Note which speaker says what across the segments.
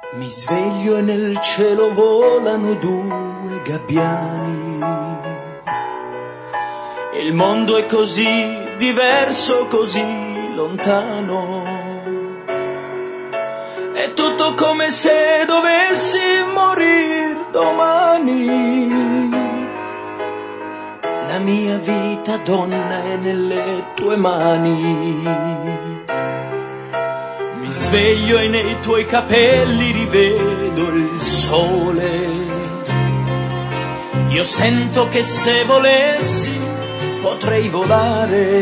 Speaker 1: Mi sveglio e nel cielo volano due gabbiani. Il mondo è così diverso, così lontano. È tutto come se dovessi morir domani. La mia vita, donna, è nelle tue mani. Mi sveglio e nei tuoi capelli rivedo il sole. Io sento che se volessi potrei volare,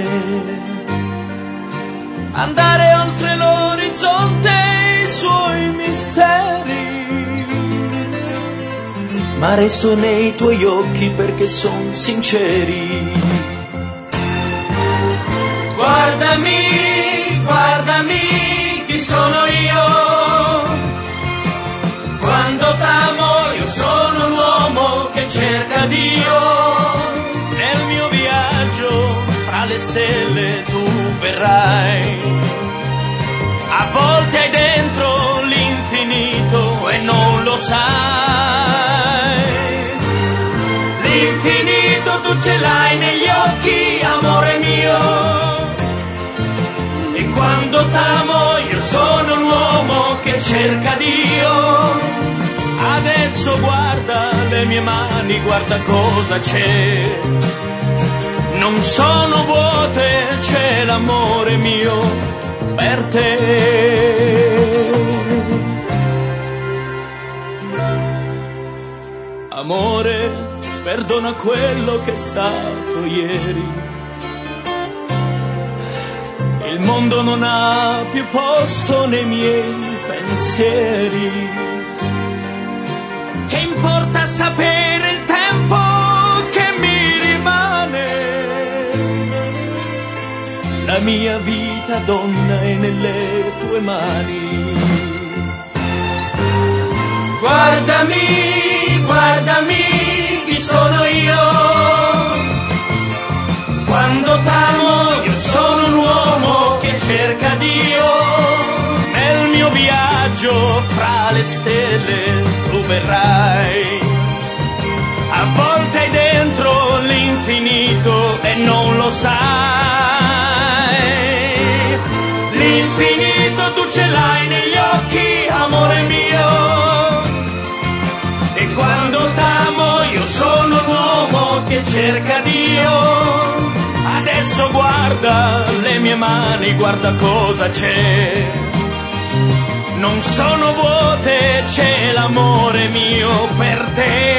Speaker 1: andare oltre l'orizzonte e i suoi misteri. Ma resto nei tuoi occhi perché son sinceri. Guardami, guardami, chi sono io? Quando t'amo io sono un uomo che cerca Dio. Nel mio viaggio fra le stelle tu verrai. A volte hai dentro l'infinito e non lo sai. L'infinito tu ce l'hai negli occhi, amore mio. E quando t'amo io sono un uomo che cerca Dio. Adesso guarda le mie mani, guarda cosa c'è. Non sono vuote, c'è l'amore mio per te. Amore, perdona quello che è stato ieri. Il mondo non ha più posto nei miei pensieri. Che importa sapere il tempo che mi rimane? La mia vita, donna, è nelle tue mani. Guardami, guardami, chi sono io? Quando t'amo io sono un uomo che cerca Dio. Nel mio viaggio fra le stelle tu verrai. A volte hai dentro l'infinito e non lo sai. L'infinito tu ce l'hai negli occhi, amore mio. E quando t'amo io sono un uomo che cerca Dio. Adesso guarda le mie mani, guarda cosa c'è. Non sono vuote, c'è l'amore mio per te.